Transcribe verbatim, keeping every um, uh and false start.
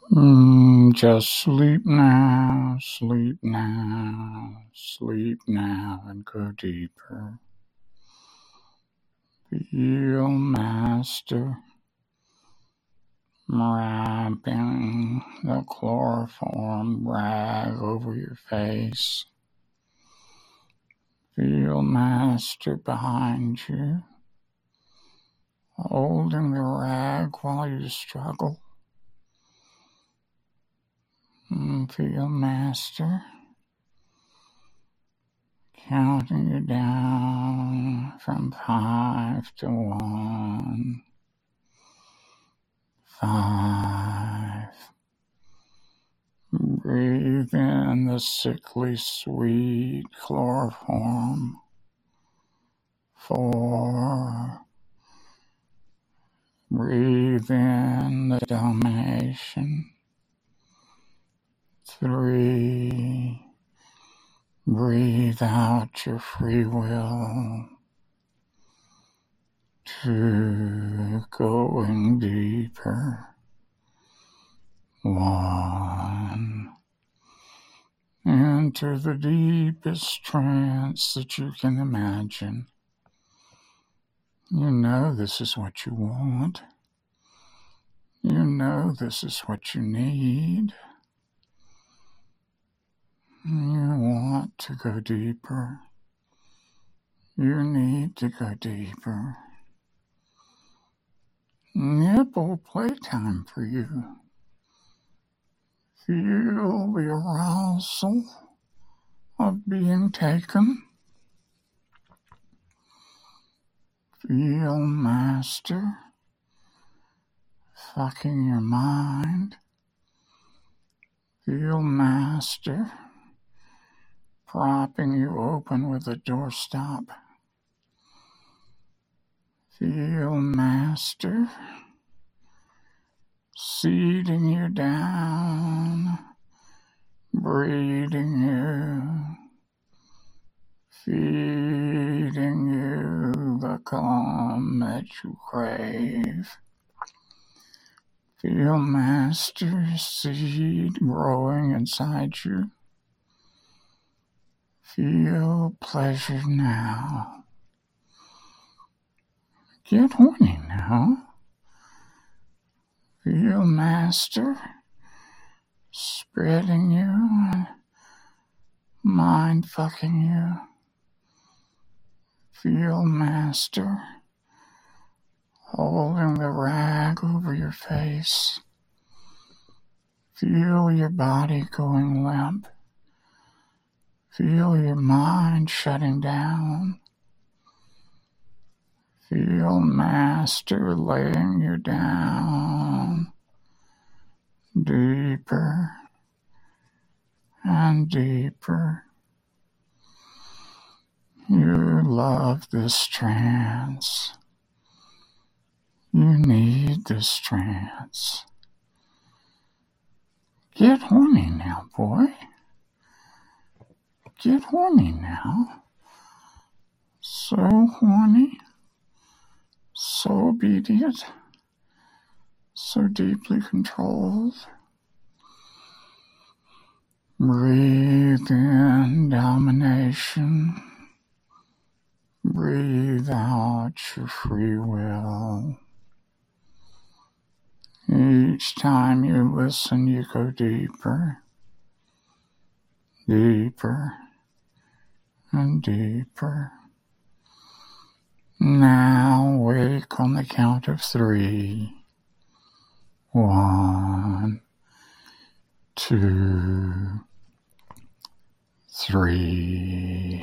Mm, just sleep now, sleep now, sleep now, and go deeper. Feel Master wrapping the chloroform rag over your face. Feel Master behind you, holding the rag while you struggle. And feel Master counting you down from five to one. Five. Breathe in the sickly sweet chloroform. Four. Breathe in the domination. Three. Breathe out your free will. Two. Going deeper. One. Enter the deepest trance that you can imagine. You know this is what you want. You know this is what you need. You want to go deeper. You need to go deeper. Nipple playtime for you. Feel the arousal of being taken. Feel Master fucking your mind. Feel Master propping you open with a doorstop. Feel Master seeding you down, breeding you, feeding you the calm that you crave. Feel Master's seed growing inside you. Feel pleasure now. Get horny now. Feel Master spreading you, mind fucking you. Feel Master holding the rag over your face. Feel your body going limp. Feel your mind shutting down. Feel Master laying you down deeper and deeper. You love this trance. You need this trance. Get horny now, boy. Get horny now. So horny. So obedient, so deeply controlled. Breathe in domination. Breathe out your free will. Each time you listen, you go deeper, deeper, and deeper. Now wake on the count of three. One, two, three.